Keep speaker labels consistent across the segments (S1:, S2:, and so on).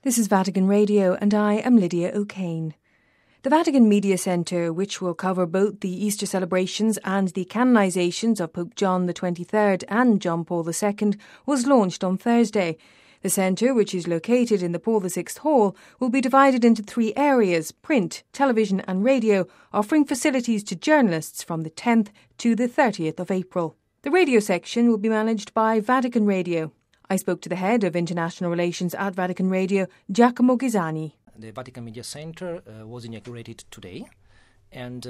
S1: This is Vatican Radio and I am Lydia O'Kane. The Vatican Media Centre, which will cover both the Easter celebrations and the canonisations of Pope John XXIII and John Paul II, was launched on Thursday. The centre, which is located in the Paul VI Hall, will be divided into three areas: print, television and radio, offering facilities to journalists from the 10th to the 30th of April. The radio section will be managed by Vatican Radio. I spoke to the head of international relations at Vatican Radio, Giacomo Ghisani.
S2: The Vatican Media Center was inaugurated today, and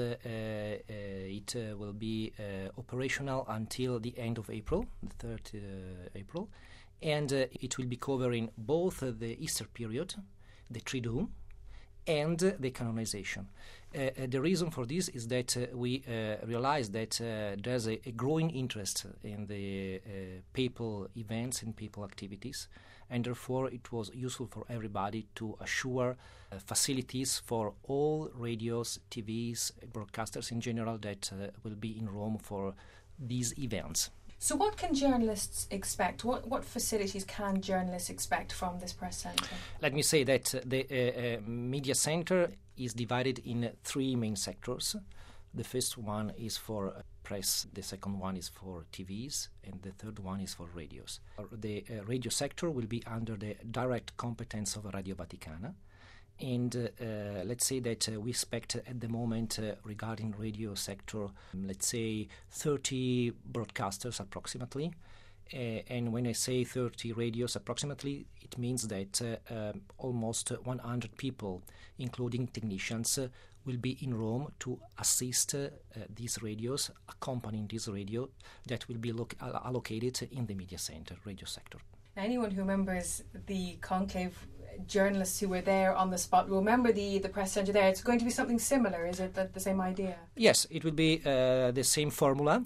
S2: it will be operational until the end of April, the 3rd April, and it will be covering both the Easter period, the Triduum, and the canonization. The reason for this is that we realize that there's a growing interest in the papal events and papal activities, and therefore it was useful for everybody to assure facilities for all radios, TVs, broadcasters in general that will be in Rome for these events.
S1: So what can journalists expect? What facilities can journalists expect from this press centre?
S2: Let me say that the media centre is divided in three main sectors. The first one is for press, the second one is for TVs, and the third one is for radios. The radio sector will be under the direct competence of Radio Vaticana. And let's say that we expect at the moment regarding radio sector, let's say 30 broadcasters approximately. And when I say 30 radios approximately, it means that almost 100 people, including technicians, will be in Rome to assist these radios, accompanying this radio that will be allocated in the media center, radio sector.
S1: Anyone who remembers the conclave, journalists who were there on the spot will remember the press centre there. It's going to be something similar, is it? The same idea? Yes,
S2: it will be the same formula.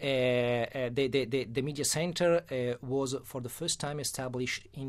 S2: The media centre was for the first time established in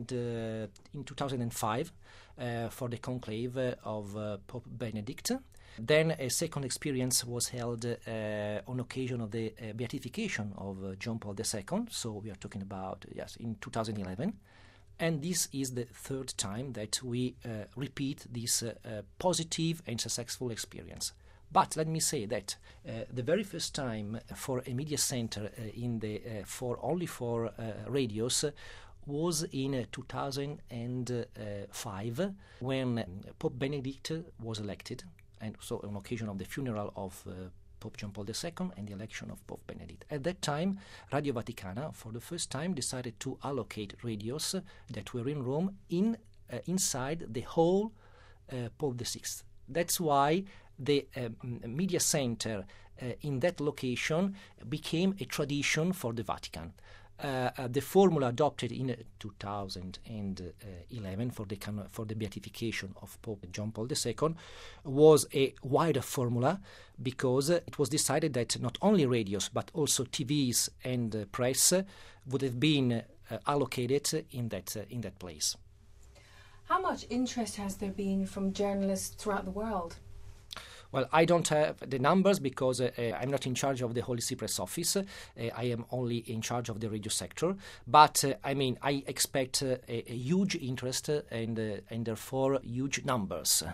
S2: 2005 for the conclave of Pope Benedict. Then a second experience was held on occasion of the beatification of John Paul II. So we are talking about, in 2011. And this is the third time that we repeat this positive and successful experience. But let me say that the very first time for a media center only for radios was in 2005 when Pope Benedict was elected, and so on occasion of the funeral of Pope John Paul II and the election of Pope Benedict. At that time, Radio Vaticana, for the first time, decided to allocate radios that were in Rome inside the whole Paul VI. That's why the media center in that location became a tradition for the Vatican. The formula adopted in 2011 for the beatification of Pope John Paul II was a wider formula because it was decided that not only radios but also TVs and press would have been allocated in that place.
S1: How much interest has there been from journalists throughout the world?
S2: Well, I don't have the numbers because I'm not in charge of the Holy See Press Office. I am only in charge of the radio sector. But, I expect a huge interest and therefore huge numbers.